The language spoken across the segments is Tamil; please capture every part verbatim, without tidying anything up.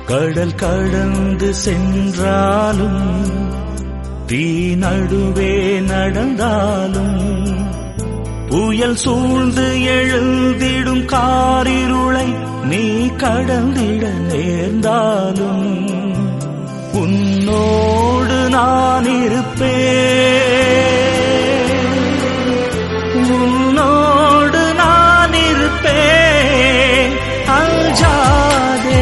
கடல் கடந்து சென்றாலும் தீ நடுவே நடந்தாலும் புயல் சூழ்ந்து எழுந்திடும் காரிருளை நீ கடந்திட நேர்ந்தாலும் உன்னோடு நான் இருப்பேன், உன்னோடு நான் இருப்பேன். அஞ்சாதே,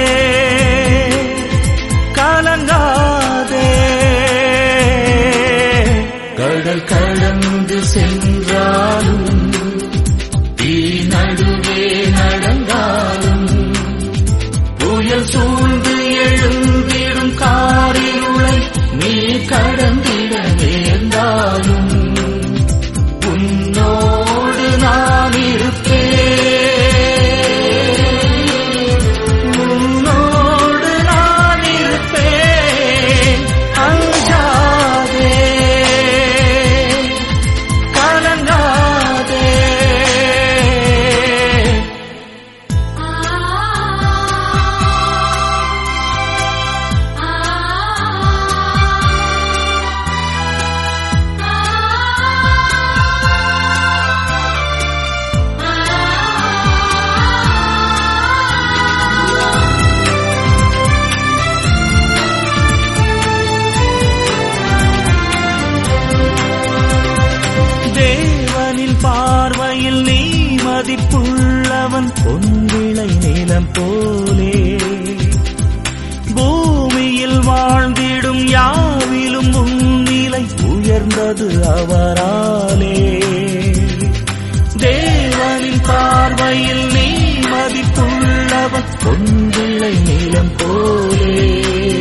கலங்காதே. கடல் கடந்து சென்றாலும் தீ நடுவே நடந்தாலும் புயல் சூழ்ந்து எழுந்திடும் காரிருளை நீ கடந்திட நேர்ந்தாலும் உன்னோடு நான் இருப்பேன், உன்னோடு நான் இருப்பேன். அஞ்சாதே, கலங்காதே. தேவனின் பார்வையில் நீ மதிப்புள்ளவன், பொன்விளை நிலம் போலே. பூமியில் வாழ்ந்திடும் யாவிலும் உன்னிலை உயர்ந்தது அவராலே. தேவனின் பார்வையில் நீ மதிப்புள்ளவன், பொன்விளை நிலம் போலே.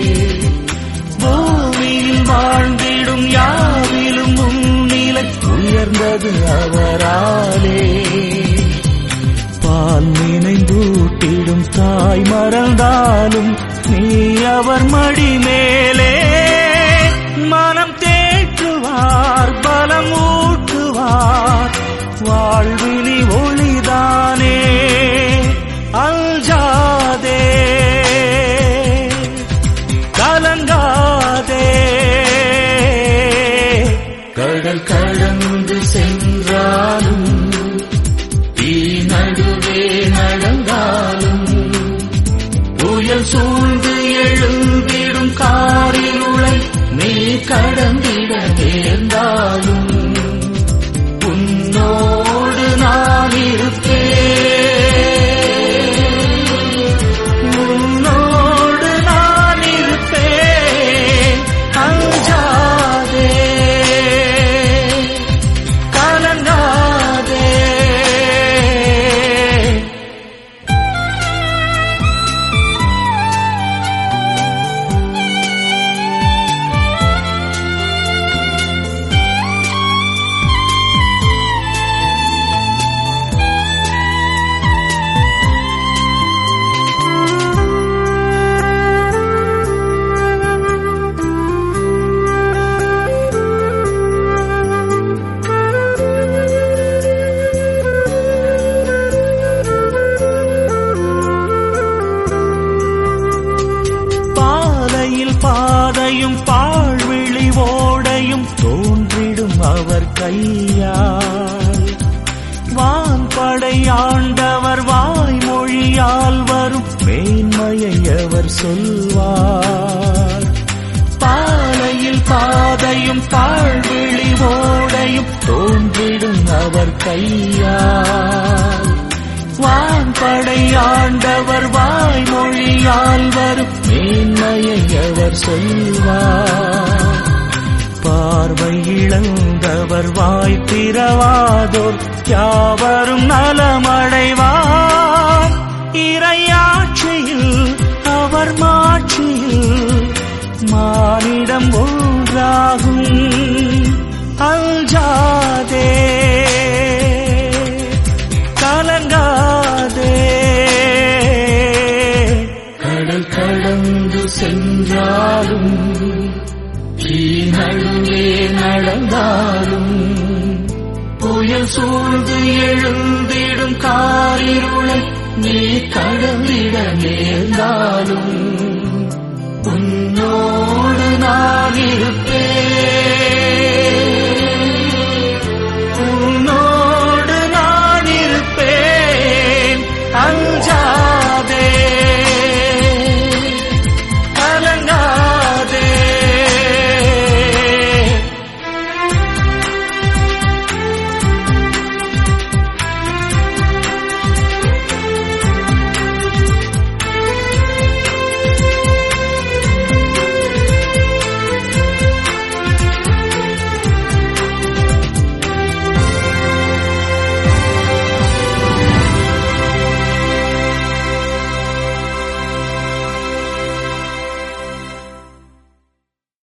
பூமியில் வாழ்ந்திடும் யாவிலும் உன்னிலை உயர்ந்தது அவராலே. பால் நினைந்தூட்டிடும் தாய் மறந்தாலும் நீ அவர் மடி மேலே. மனம் தேற்றுவார், பலம் ஊட்டுவார், வாழ்வினி ஒளிதானே. அஞ்சாதே, கலங்காதே. கடல் கடந்து சென்றாலும் தீ நடுவே நடந்தாலும் புயல் சூழ்ந்து எழுந்திடும் காரிருளை நீ கடந்திட நேர்ந்தாலும் உன்னோடு நான் இருப்பேன், உன்னோடு நான் இருப்பேன். அஞ்சாதே, கலங்காதே. பாதையும் பாழ்விழி ஓடையும் தோன்றிடும் அவர் கையால். வான்படையாண்டவர் வாய்மொழியால் வரும் மேன்மையை அவர் சொல்வார். பாலையில் பாதையும் பாழ்விழி ஓடையும் தோன்றிடும் அவர் கையால். வான்படையாண்டவர் வாய்மொழியால் வரும் மேன்மையை அவர் சொல்வார். பார்வை இழந்தவர் வாய் திறவாதோர் யாவரும் நலமடைவார். இறையாட்சியில் அவர் மாட்சியில் மானிடம் ஒன்றாகும். அஞ்சாதே, கலங்காதே. கடல் கடந்து சென்றாலும் தீ நடுவே நடந்தாலும் புயல் சூழ்ந்து எழுந்திடும் காரிருளை நீ கடந்திட